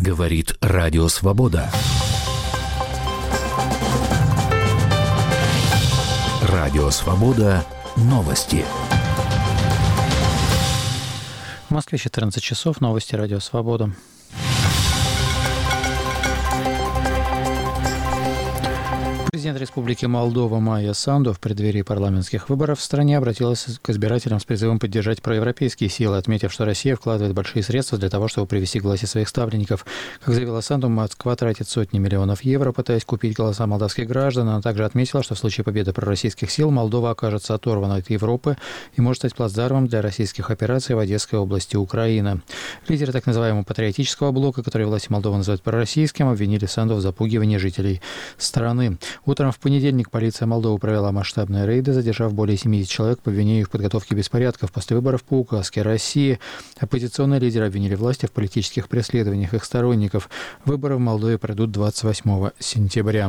Говорит Радио Свобода. Радио Свобода. Новости. В Москве 14 часов. Новости Радио Свобода. Президент Республики Молдова Майя Санду в преддверии парламентских выборов в стране обратилась к избирателям с призывом поддержать проевропейские силы, отметив, что Россия вкладывает большие средства для того, чтобы привести к власти своих ставленников. Как заявила Санду, Москва тратит сотни миллионов евро, пытаясь купить голоса молдавских граждан. Она также отметила, что в случае победы пророссийских сил Молдова окажется оторвана от Европы и может стать плацдармом для российских операций в Одесской области Украины. Лидеры так называемого патриотического блока, который власти Молдовы называют пророссийским, обвинили Санду в запугивании жителей страны. Утром в понедельник полиция Молдовы провела масштабные рейды, задержав более 70 человек по обвинению в подготовке беспорядков после выборов по указке России. Оппозиционные лидеры обвинили власти в политических преследованиях их сторонников. Выборы в Молдове пройдут 28 сентября.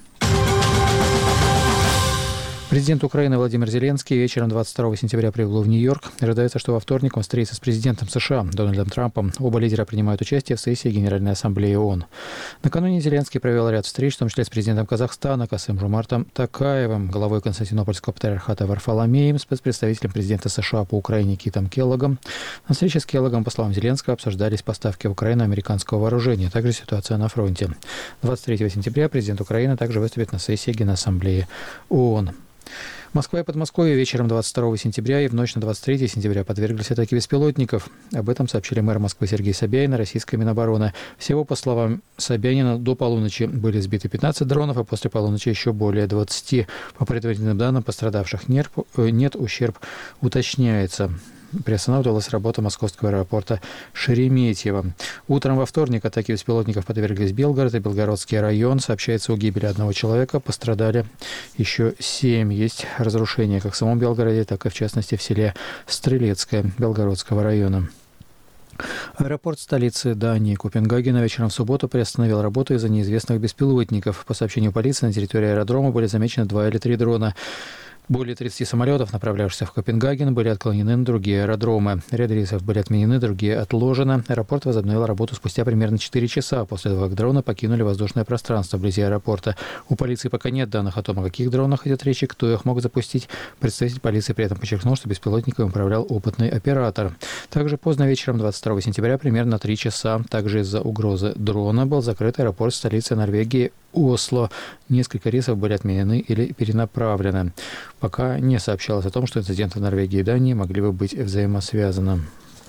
Президент Украины Владимир Зеленский вечером 22 сентября прибыл в Нью-Йорк. Ожидается, что во вторник он встретится с президентом США Дональдом Трампом. Оба лидера принимают участие в сессии Генеральной Ассамблеи ООН. Накануне Зеленский провел ряд встреч, в том числе с президентом Казахстана Касым-Жомартом Токаевым, главой Константинопольского патриархата Варфоломеем, спецпредставителем президента США по Украине Китом Келлогом. На встрече с Келлогом, по словам Зеленского, обсуждались поставки в Украину американского вооружения, а также ситуация на фронте. 23 сентября президент Украины также выступит на сессии Генассамблеи ООН. Москва и Подмосковье вечером 22 сентября и в ночь на 23 сентября подверглись атаке беспилотников. Об этом сообщили мэр Москвы Сергей Собянин и российская Минобороны. Всего, по словам Собянина, до полуночи были сбиты 15 дронов, а после полуночи еще более 20. По предварительным данным, пострадавших нет, ущерб уточняется. Приостанавливалась работа московского аэропорта Шереметьево. Утром во вторник атаки беспилотников подверглись Белгород и Белгородский район. Сообщается о гибели одного человека. Пострадали еще 7. Есть разрушения как в самом Белгороде, так и в частности в селе Стрелецкое Белгородского района. Аэропорт столицы Дании Копенгагена вечером в субботу приостановил работу из-за неизвестных беспилотников. По сообщению полиции, на территории аэродрома были замечены 2 или 3 дрона. Более 30 самолетов, направлявшихся в Копенгаген, были отклонены на другие аэродромы. Ряд рейсов были отменены, другие отложены. Аэропорт возобновил работу спустя примерно 4 часа после того, как дроны покинули воздушное пространство вблизи аэропорта. У полиции пока нет данных о том, о каких дронах идет речь и кто их мог запустить. Представитель полиции при этом подчеркнул, что беспилотником управлял опытный оператор. Также поздно вечером 22 сентября, примерно 3 часа, также из-за угрозы дрона, был закрыт аэропорт столицы Норвегии Осло. Несколько рейсов были отменены или перенаправлены. Пока не сообщалось о том, что инциденты в Норвегии и Дании могли бы быть взаимосвязаны.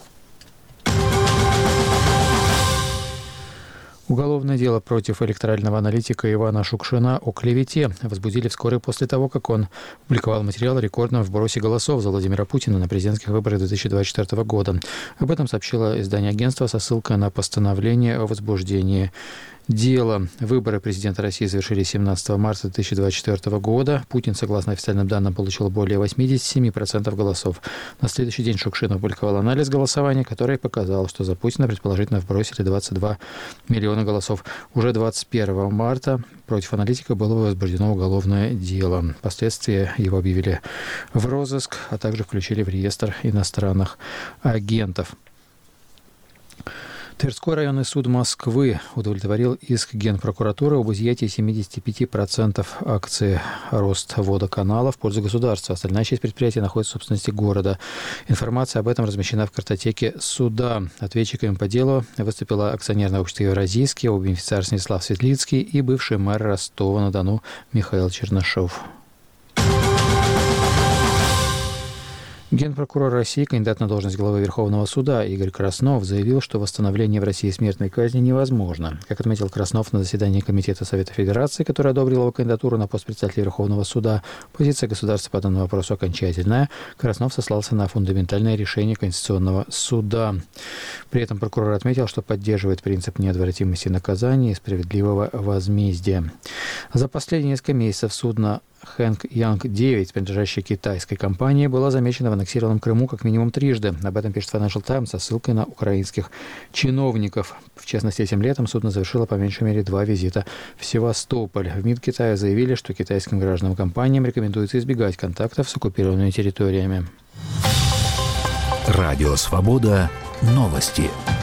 Уголовное дело против электорального аналитика Ивана Шукшина о клевете возбудили вскоре после того, как он публиковал материал о рекордном вбросе голосов за Владимира Путина на президентских выборах 2024 года. Об этом сообщило издание агентства со ссылкой на постановление о возбуждении дела. Выборы президента России завершились 17 марта 2024 года. Путин, согласно официальным данным, получил более 87% голосов. На следующий день Шукшин опубликовал анализ голосования, который показал, что за Путина предположительно вбросили 22 миллиона голосов. Уже 21 марта против аналитика было возбуждено уголовное дело. Впоследствии его объявили в розыск, а также включили в реестр иностранных агентов. Тверской районный суд Москвы удовлетворил иск Генпрокуратуры об изъятии 75% акций Ростводоканала в пользу государства. Остальная часть предприятия находится в собственности города. Информация об этом размещена в картотеке суда. Ответчиками по делу выступило акционерное общество «Евразийский», его бенефициар Станислав Светлицкий и бывший мэр Ростова-на-Дону Михаил Чернышов. Генпрокурор России, кандидат на должность главы Верховного суда Игорь Краснов заявил, что восстановление в России смертной казни невозможно. Как отметил Краснов на заседании Комитета Совета Федерации, который одобрил его кандидатуру на пост председателя Верховного суда, позиция государства по данному вопросу окончательная. Краснов сослался на фундаментальное решение Конституционного суда. При этом прокурор отметил, что поддерживает принцип неотвратимости наказания и справедливого возмездия. За последние несколько месяцев судно Хэнк Янг-9, принадлежащая китайской компании, была замечена в аннексированном Крыму как минимум трижды. Об этом пишет Financial Times со ссылкой на украинских чиновников. В частности, этим летом судно завершило по меньшей мере 2 визита в Севастополь. В МИД Китая заявили, что китайским гражданам компаниям рекомендуется избегать контактов с оккупированными территориями. Радио Свобода. Новости.